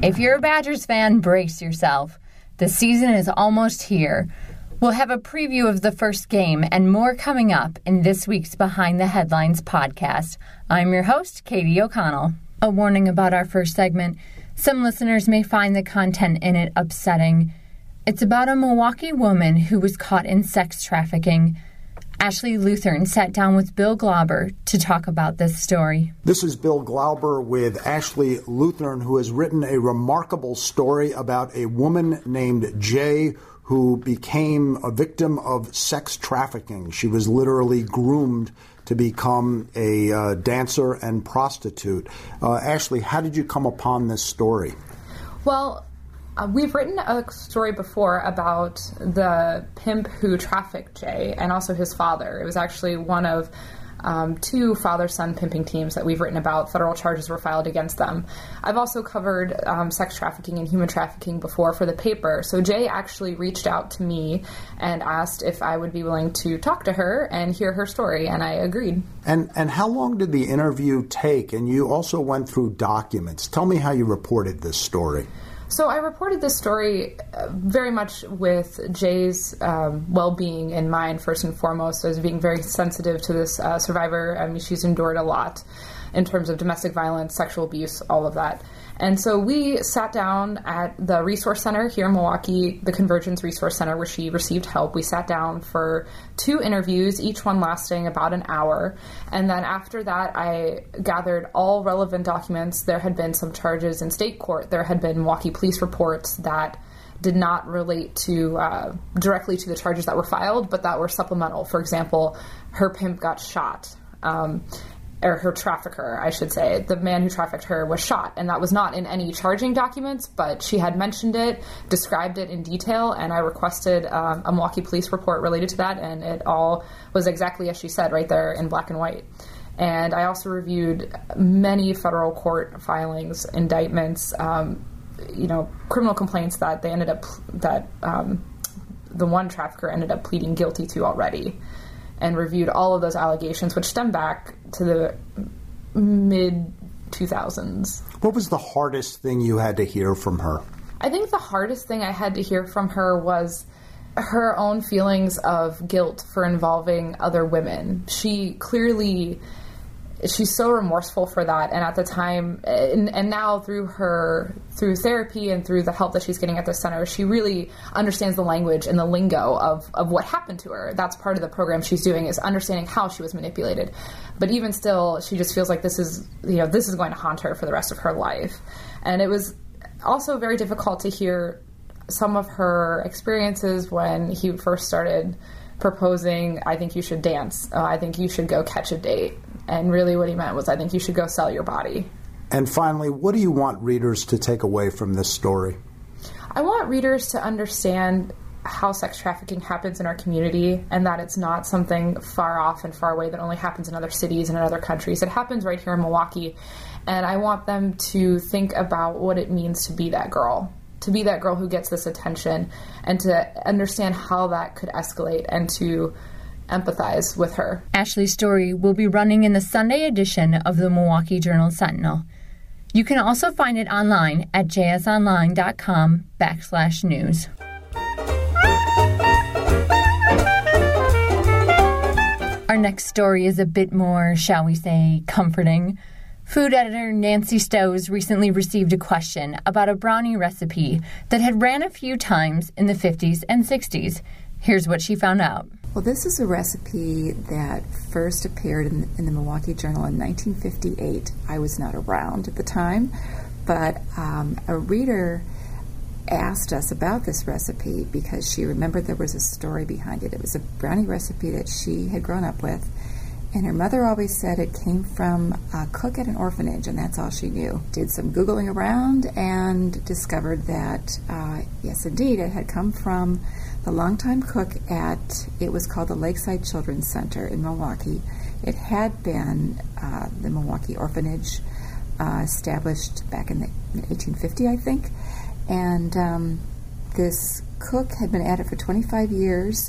If you're a Badgers fan, brace yourself. The season is almost here. We'll have a preview of the first game and more coming up in this week's Behind the Headlines podcast. I'm your host, Katie O'Connell. A warning about our first segment. Some listeners may find the content in it upsetting. It's about a Milwaukee woman who was caught in sex trafficking. Ashley Luthern sat down with Bill Glauber to talk about this story. This is Bill Glauber with Ashley Luthern, who has written a remarkable story about a woman named Jay who became a victim of sex trafficking. She was literally groomed to become a dancer and prostitute. Ashley, how did you come upon this story? Well, we've written a story before about the pimp who trafficked Jay and also his father. It was actually one of two father-son pimping teams that we've written about. Federal charges were filed against them. I've also covered sex trafficking and human trafficking before for the paper. So Jay actually reached out to me and asked if I would be willing to talk to her and hear her story, and I agreed. And how long did the interview take? And you also went through documents. Tell me how you reported this story. So I reported this story very much with Jay's well-being in mind, first and foremost, as being very sensitive to this survivor. I mean, she's endured a lot in terms of domestic violence, sexual abuse, all of that. And so we sat down at the Resource Center here in Milwaukee, the Convergence Resource Center, where she received help. We sat down for 2 interviews, each one lasting about an hour. And then after that, I gathered all relevant documents. There had been some charges in state court. There had been Milwaukee police reports that did not relate to directly to the charges that were filed, but that were supplemental. For example, her pimp got shot. Or her trafficker, I should say. The man who trafficked her was shot, and that was not in any charging documents, but she had mentioned it, described it in detail, and I requested a Milwaukee police report related to that, and it all was exactly as she said, right there in black and white. And I also reviewed many federal court filings, indictments, criminal complaints that they ended up, the one trafficker ended up pleading guilty to already, and reviewed all of those allegations, which stem back to the mid-2000s. What was the hardest thing you had to hear from her? I think the hardest thing I had to hear from her was her own feelings of guilt for involving other women. She's so remorseful for that, and at the time, and now through therapy and through the help that she's getting at the center, she really understands the language and the lingo of what happened to her. That's part of the program she's doing, is understanding how she was manipulated. But even still, she just feels like this is going to haunt her for the rest of her life. And it was also very difficult to hear some of her experiences when he first started proposing, I think you should dance, I think you should go catch a date. And really what he meant was, I think you should go sell your body. And finally, what do you want readers to take away from this story? I want readers to understand how sex trafficking happens in our community, and that it's not something far off and far away that only happens in other cities and in other countries. It happens right here in Milwaukee. And I want them to think about what it means to be that girl who gets this attention, and to understand how that could escalate, and to empathize with her. Ashley's story will be running in the Sunday edition of the Milwaukee Journal-Sentinel. You can also find it online at jsonline.com/news. Our next story is a bit more, shall we say, comforting. Food editor Nancy Stowes recently received a question about a brownie recipe that had ran a few times in the 50s and 60s. Here's what she found out. Well, this is a recipe that first appeared in the Milwaukee Journal in 1958. I was not around at the time, but a reader asked us about this recipe because she remembered there was a story behind it. It was a brownie recipe that she had grown up with, and her mother always said it came from a cook at an orphanage, and that's all she knew. Did some Googling around and discovered that, yes, indeed, it had come from the longtime cook it was called the Lakeside Children's Center in Milwaukee. It had been the Milwaukee Orphanage, established back in 1850, I think. And this cook had been at it for 25 years.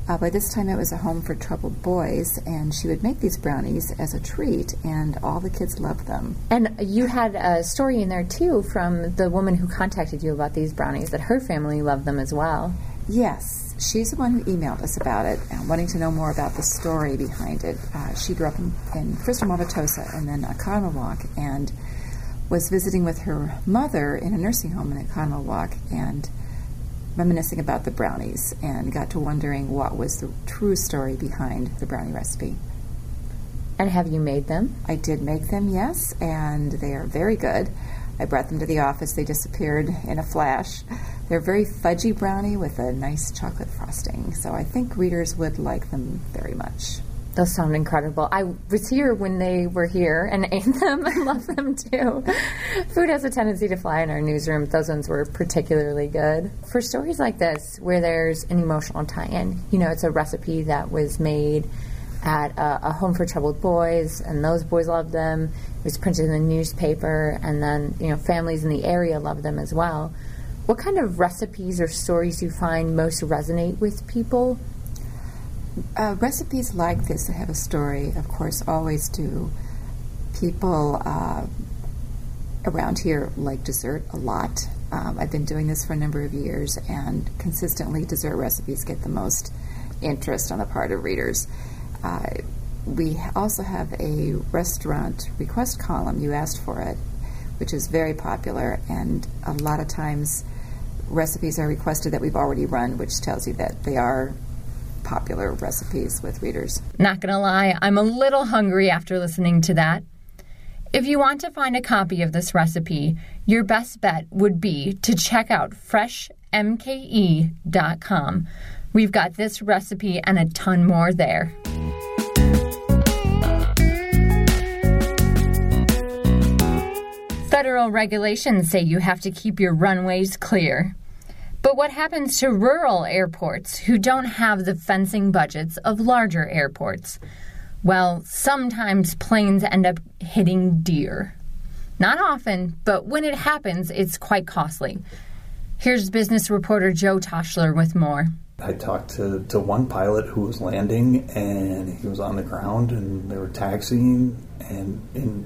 By this time, it was a home for troubled boys, and she would make these brownies as a treat, and all the kids loved them. And you had a story in there, too, from the woman who contacted you about these brownies, that her family loved them as well. Yes, she's the one who emailed us about it, wanting to know more about the story behind it. She grew up in first in Wauwatosa and then Oconomowoc, and was visiting with her mother in a nursing home in Oconomowoc, and reminiscing about the brownies, and got to wondering what was the true story behind the brownie recipe. And have you made them? I did make them, yes, and they are very good. I brought them to the office. They disappeared in a flash. They're very fudgy brownie with a nice chocolate frosting, so I think readers would like them very much. Those sound incredible. I was here when they were here and ate them. I love them too. Food has a tendency to fly in our newsroom. Those ones were particularly good. For stories like this, where there's an emotional tie-in, it's a recipe that was made at a home for troubled boys, and those boys loved them. It was printed in the newspaper, and then, families in the area loved them as well. What kind of recipes or stories do you find most resonate with people? Recipes like this that have a story, of course, always do. People around here like dessert a lot. I've been doing this for a number of years, and consistently dessert recipes get the most interest on the part of readers. We also have a restaurant request column, You Asked For It, which is very popular, and a lot of times recipes are requested that we've already run, which tells you that they are popular recipes with readers. Not gonna lie, I'm a little hungry after listening to that. If you want to find a copy of this recipe, your best bet would be to check out freshmke.com. We've got this recipe and a ton more there. Federal regulations say you have to keep your runways clear. But what happens to rural airports who don't have the fencing budgets of larger airports? Well, sometimes planes end up hitting deer. Not often, but when it happens, it's quite costly. Here's business reporter Joe Toshler with more. I talked to one pilot who was landing, and he was on the ground, and they were taxiing, and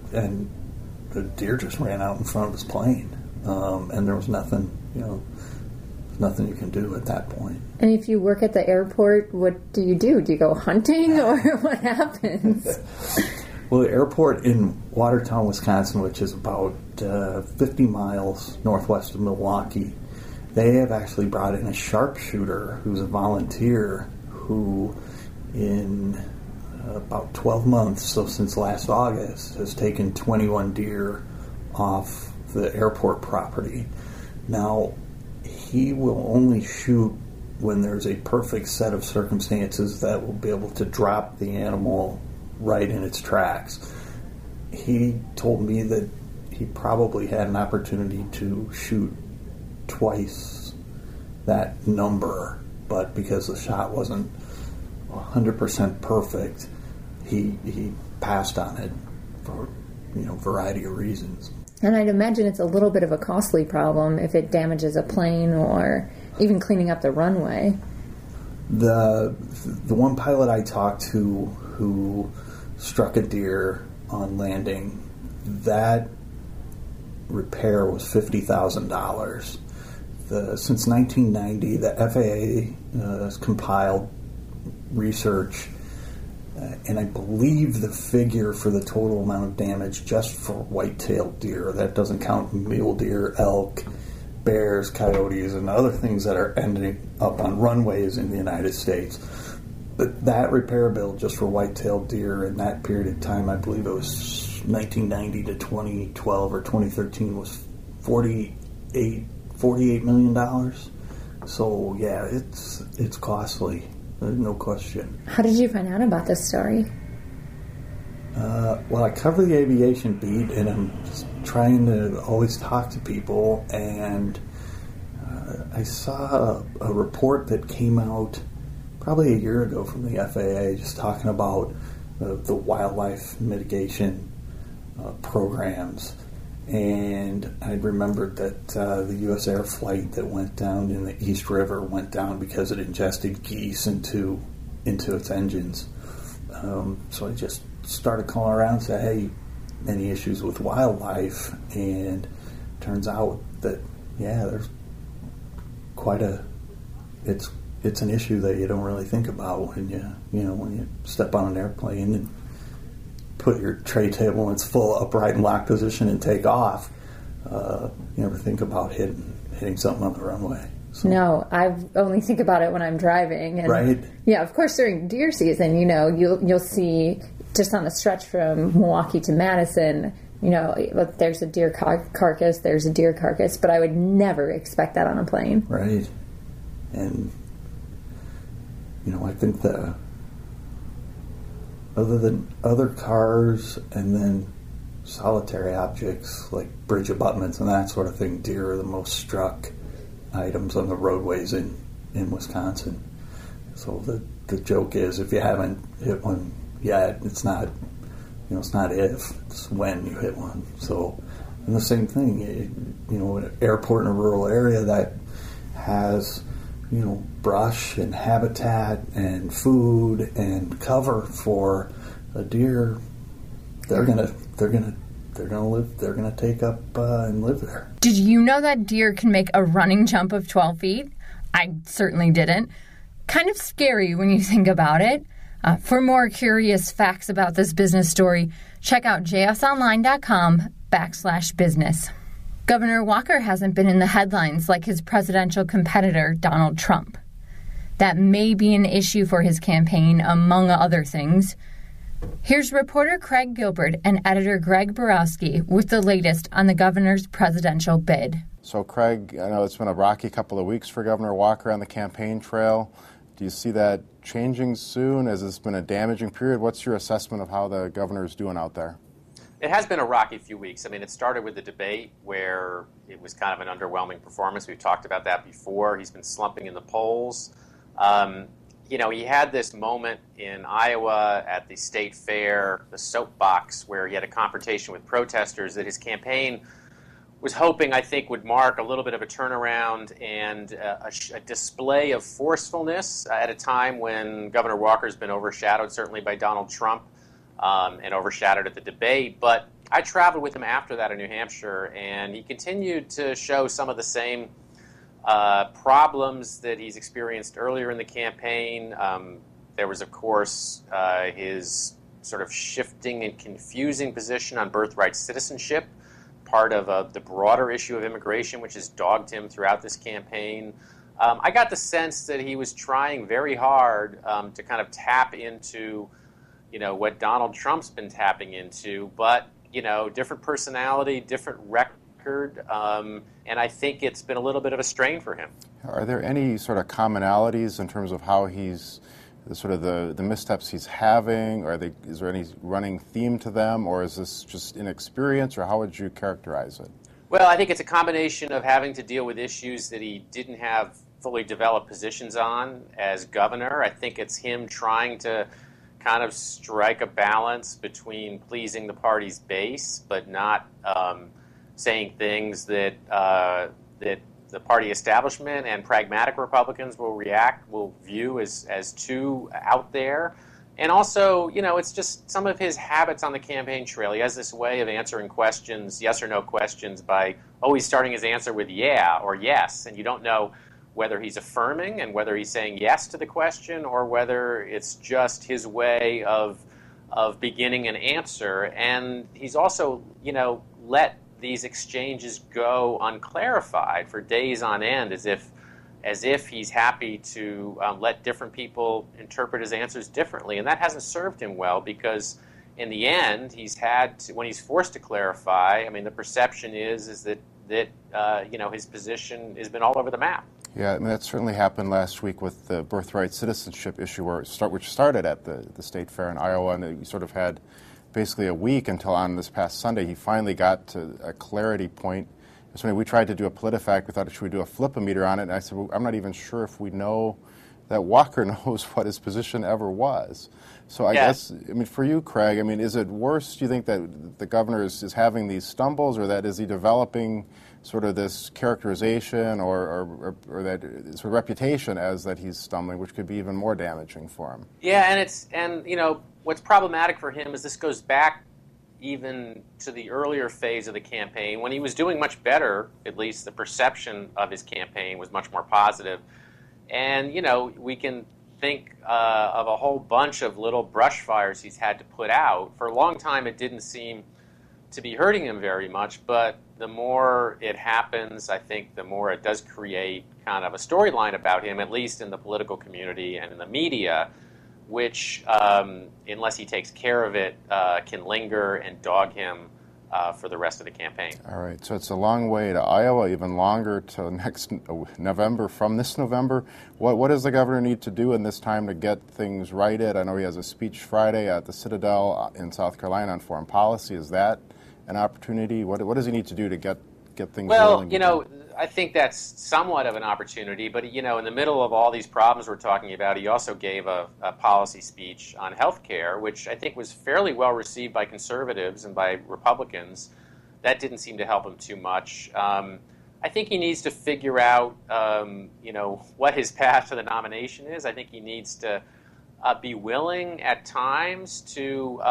the deer just ran out in front of his plane, and there was nothing, nothing you can do at that point. And if you work at the airport, what do? Do you go hunting, or what happens? Well, the airport in Watertown, Wisconsin, which is about 50 miles northwest of Milwaukee, they have actually brought in a sharpshooter who's a volunteer who, in about 12 months, so since last August, has taken 21 deer off the airport property. Now, he will only shoot when there's a perfect set of circumstances that will be able to drop the animal right in its tracks. He told me that he probably had an opportunity to shoot twice that number, but because the shot wasn't 100% perfect, he passed on it for variety of reasons. And I'd imagine it's a little bit of a costly problem if it damages a plane or even cleaning up the runway. The one pilot I talked to who struck a deer on landing, that repair was $50,000. Since 1990, the FAA has compiled research, and I believe the figure for the total amount of damage just for white-tailed deer, that doesn't count mule deer, elk, bears, coyotes, and other things that are ending up on runways in the United States. But that repair bill just for white-tailed deer in that period of time, I believe it was 1990 to 2012 or 2013, was $48 million. So yeah, it's costly. There's no question. How did you find out about this story? Well, I cover the aviation beat, and I'm just trying to always talk to people, and I saw a report that came out probably a year ago from the FAA just talking about the wildlife mitigation programs, And I remembered that the U.S. Air flight that went down in the East River went down because it ingested geese into its engines. So I just started calling around and said, hey, any issues with wildlife? And turns out that, yeah, there's quite it's an issue that you don't really think about when you step on an airplane and put your tray table in its full upright and locked position and take off. You never think about hitting something on the runway. So. No, I only think about it when I'm driving. And, right. Yeah, of course, during deer season, you'll see just on the stretch from Milwaukee to Madison, there's a deer carcass, but I would never expect that on a plane. Right. And, I think other than other cars and then solitary objects like bridge abutments and that sort of thing, deer are the most struck items on the roadways in Wisconsin. So the joke is, if you haven't hit one yet, it's not if, it's when you hit one. So, and the same thing, an airport in a rural area that has brush and habitat and food and cover for a deer, they're gonna take up and live there. Did you know that deer can make a running jump of 12 feet? I certainly didn't. Kind of scary when you think about it. For more curious facts about this business story, check out jsonline.com/business. Governor Walker hasn't been in the headlines like his presidential competitor, Donald Trump. That may be an issue for his campaign, among other things. Here's reporter Craig Gilbert and editor Greg Borowski with the latest on the governor's presidential bid. So, Craig, I know it's been a rocky couple of weeks for Governor Walker on the campaign trail. Do you see that changing soon? Has this been a damaging period? What's your assessment of how the governor is doing out there? It has been a rocky few weeks. I mean, it started with the debate where it was kind of an underwhelming performance. We've talked about that before. He's been slumping in the polls. He had this moment in Iowa at the state fair, the soapbox, where he had a confrontation with protesters that his campaign was hoping, I think, would mark a little bit of a turnaround and a display of forcefulness at a time when Governor Walker's been overshadowed, certainly by Donald Trump, and overshadowed at the debate. But I traveled with him after that in New Hampshire, and he continued to show some of the same problems that he's experienced earlier in the campaign. There was, of course, his sort of shifting and confusing position on birthright citizenship, part of the broader issue of immigration, which has dogged him throughout this campaign. I got the sense that he was trying very hard to kind of tap into, what Donald Trump's been tapping into, but, different personality, different record, and I think it's been a little bit of a strain for him. Are there any sort of commonalities in terms of how he's, sort of the missteps he's having? Is there any running theme to them, or is this just inexperience, or how would you characterize it? Well, I think it's a combination of having to deal with issues that he didn't have fully developed positions on as governor. I think it's him trying to kind of strike a balance between pleasing the party's base, but not saying things that the party establishment and pragmatic Republicans will view as too out there. And also, it's just some of his habits on the campaign trail. He has this way of answering questions, yes or no questions, by always starting his answer with yeah or yes, and you don't know whether he's affirming and whether he's saying yes to the question or whether it's just his way of beginning an answer. And he's also, let these exchanges go unclarified for days on end, as if he's happy to let different people interpret his answers differently, and that hasn't served him well, because in the end, when he's forced to clarify, I mean, the perception is that his position has been all over the map. Yeah, I mean, that certainly happened last week with the birthright citizenship issue, which started at the state fair in Iowa, and you sort of had basically a week until on this past Sunday he finally got to a clarity point. So we tried to do a PolitiFact. We thought, should we do a flip-o-meter on it? And I said, well, I'm not even sure if we know that Walker knows what his position ever was. So I guess, I mean, for you, Craig, I mean, is it worse, do you think, that the governor is having these stumbles, or that is he developing sort of this characterization or that sort of reputation as that he's stumbling, which could be even more damaging for him? Yeah, and you know, what's problematic for him is this goes back even to the earlier phase of the campaign when he was doing much better. At least the perception of his campaign was much more positive. And, you know, we can think of a whole bunch of little brush fires he's had to put out. For a long time, it didn't seem to be hurting him very much, but the more it happens, I think the more it does create kind of a storyline about him, at least in the political community and in the media, which, unless he takes care of it, can linger and dog him for the rest of the campaign. All right, so it's a long way to Iowa, even longer to next November, from this November. What does the governor need to do in this time to get things righted? I know he has a speech Friday at the Citadel in South Carolina on foreign policy. Is that an opportunity? What does he need to do to get things rolling? Well, you know, I think that's somewhat of an opportunity, but, you know, in the middle of all these problems we're talking about, he also gave a policy speech on health care, which I think was fairly well received by conservatives and by Republicans. That didn't seem to help him too much. I think he needs to figure out, you know, what his path to the nomination is. I think he needs to be willing at times to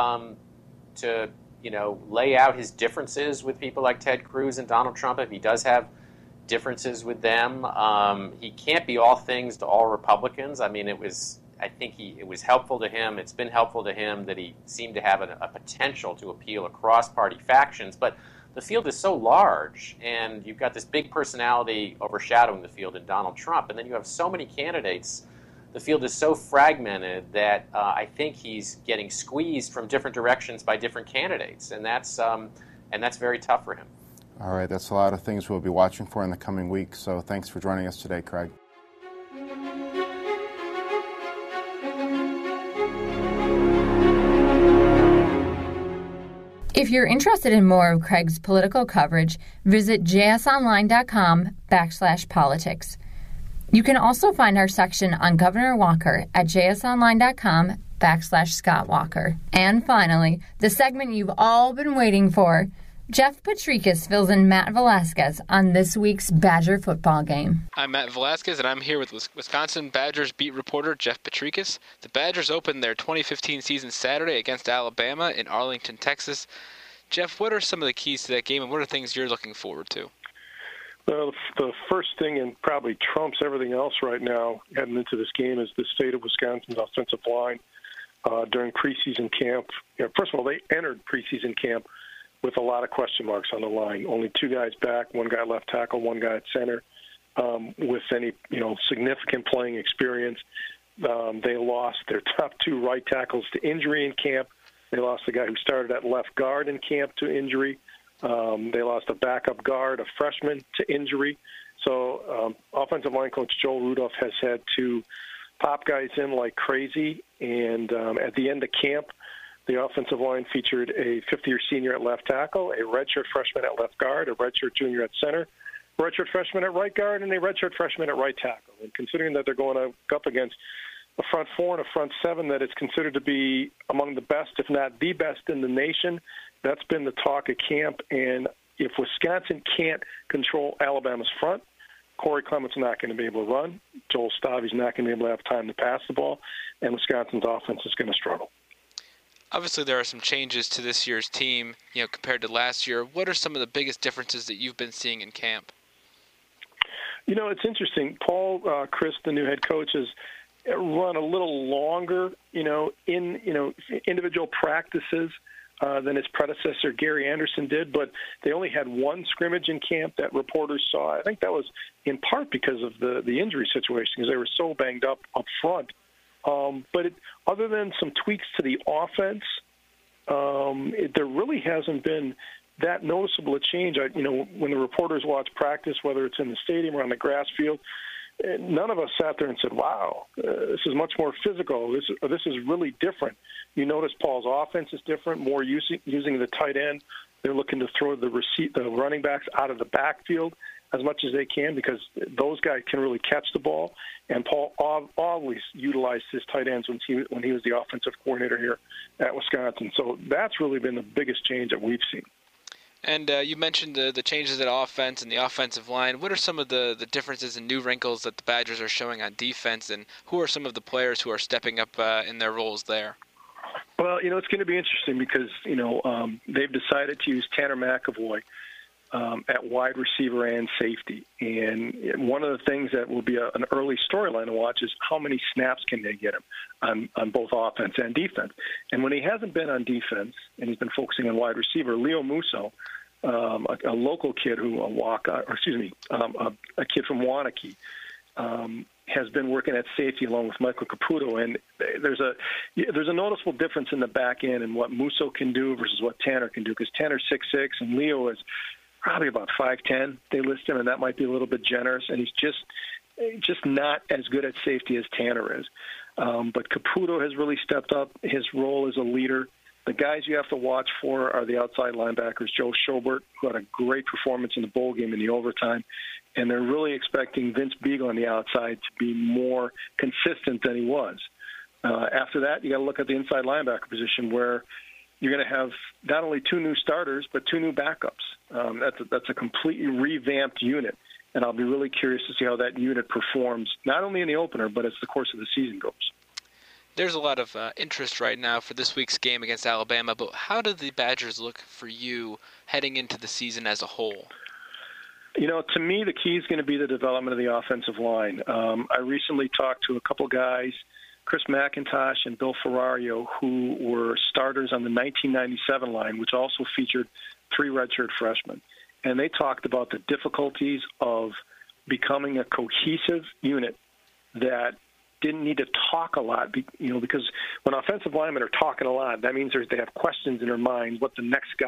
you know, lay out his differences with people like Ted Cruz and Donald Trump if he does have differences with them. He can't be all things to all Republicans. I mean, it was helpful to him. It's been helpful to him that he seemed to have a potential to appeal across party factions. But the field is so large, and you've got this big personality overshadowing the field in Donald Trump, and then you have so many candidates. The field is so fragmented that I think he's getting squeezed from different directions by different candidates, and that's very tough for him. All right, that's a lot of things we'll be watching for in the coming weeks, so thanks for joining us today, Craig. If you're interested in more of Craig's political coverage, visit jsonline.com/politics. You can also find our section on Governor Walker at jsonline.com/Scott Walker. And finally, the segment you've all been waiting for, Jeff Petrikis fills in Matt Velasquez on this week's Badger football game. I'm Matt Velasquez, and I'm here with Wisconsin Badgers beat reporter Jeff Petrikis. The Badgers opened their 2015 season Saturday against Alabama in Arlington, Texas. Jeff, what are some of the keys to that game, and what are things you're looking forward to? Well, the first thing, and probably trumps everything else right now heading into this game, is the state of Wisconsin's offensive line during preseason camp. You know, first of all, they entered preseason camp with a lot of question marks on the line. Only two guys back, one guy left tackle, one guy at center, with any significant playing experience. They lost their top two right tackles to injury in camp. They lost the guy who started at left guard in camp to injury. They lost a backup guard, a freshman, to injury. So offensive line coach Joel Rudolph has had to pop guys in like crazy. And at the end of camp, the offensive line featured a fifth-year senior at left tackle, a redshirt freshman at left guard, a redshirt junior at center, a redshirt freshman at right guard, and a redshirt freshman at right tackle. And considering that they're going up against a front four and a front seven that is considered to be among the best, if not the best in the nation, that's been the talk of camp. And if Wisconsin can't control Alabama's front, Corey Clement's not going to be able to run. Joel Stavi's not going to be able to have time to pass the ball, and Wisconsin's offense is going to struggle. Obviously, there are some changes to this year's team, compared to last year. What are some of the biggest differences that you've been seeing in camp? It's interesting. Paul Chryst, the new head coach, has run a little longer, in individual practices than his predecessor Gary Anderson did, but they only had one scrimmage in camp that reporters saw. I think that was in part because of the injury situation, because they were so banged up front. But other than some tweaks to the offense, there really hasn't been that noticeable a change. When the reporters watch practice, whether it's in the stadium or on the grass field, none of us sat there and said, wow, this is much more physical. This is really different. You notice Paul's offense is different, more using the tight end. They're looking to throw the running backs out of the backfield. as much as they can because those guys can really catch the ball. And Paul always utilized his tight ends when he was the offensive coordinator here at Wisconsin. So that's really been the biggest change that we've seen. And you mentioned the changes at offense and the offensive line. What are some of the differences and new wrinkles that the Badgers are showing on defense, and who are some of the players who are stepping up in their roles there? Well, it's going to be interesting because, they've decided to use Tanner McAvoy at wide receiver and safety. And one of the things that will be an early storyline to watch is how many snaps can they get him on both offense and defense. And when he hasn't been on defense and he's been focusing on wide receiver, Leo Musso, a local kid a kid from Wanakee, has been working at safety along with Michael Caputo, and there's a noticeable difference in the back end and what Musso can do versus what Tanner can do, because Tanner's 6'6", and Leo is probably about 5'10". They list him, and that might be a little bit generous, and he's just not as good at safety as Tanner is. But Caputo has really stepped up his role as a leader. The guys you have to watch for are the outside linebackers, Joe Schobert, who had a great performance in the bowl game in the overtime, and they're really expecting Vince Beagle on the outside to be more consistent than he was. After that, you got to look at the inside linebacker position, where you're going to have not only two new starters but two new backups. That's a completely revamped unit, and I'll be really curious to see how that unit performs, not only in the opener but as the course of the season goes. There's a lot of interest right now for this week's game against Alabama, but how do the Badgers look for you heading into the season as a whole? To me, the key is going to be the development of the offensive line. I recently talked to a couple guys, Chris McIntosh and Bill Ferrario, who were starters on the 1997 line, which also featured 3 redshirt freshmen. And they talked about the difficulties of becoming a cohesive unit that didn't need to talk a lot, because when offensive linemen are talking a lot, that means they have questions in their mind what the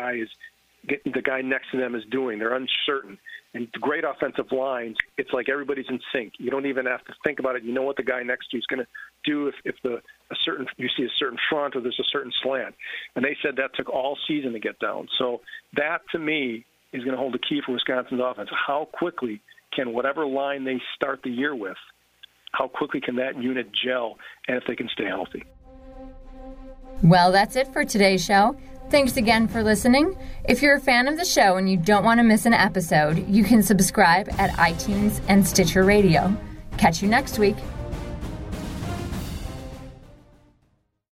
guy next to them is doing. They're uncertain. And great offensive lines, it's like everybody's in sync. You don't even have to think about it. You know what the guy next to you is going to do if you see a certain front or there's a certain slant. And they said that took all season to get down. So that, to me, is going to hold the key for Wisconsin's offense. How quickly can whatever line they start the year with, how quickly can that unit gel, and if they can stay healthy? Well, that's it for today's show. Thanks again for listening. If you're a fan of the show and you don't want to miss an episode, you can subscribe at iTunes and Stitcher Radio. Catch you next week.